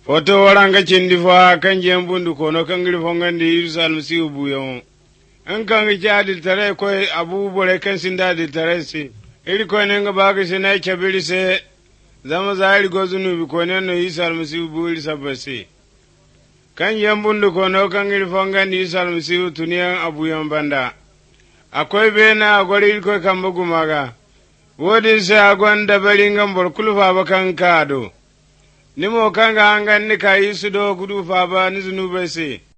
foto waranga cindi fa kan jem bundu kono kan giri fongandi Isa almasihu buyon an kan gi adil tare ko abu bore kan sinda adil tare si iri ko ne nga baga se na chabiri se zama zahiri gozunu bi ko ne no Isa almasihu buri sabasi kan jem bundu kono kan giri fongandi Isa almasihu tuniyan abuyan banda akwai bena agwari ko kan bugumaga wodin se agwanda baringam bor kulfa bakan kado nimo kanga hangan ni ka yisu do gudu fa ba ni zunube se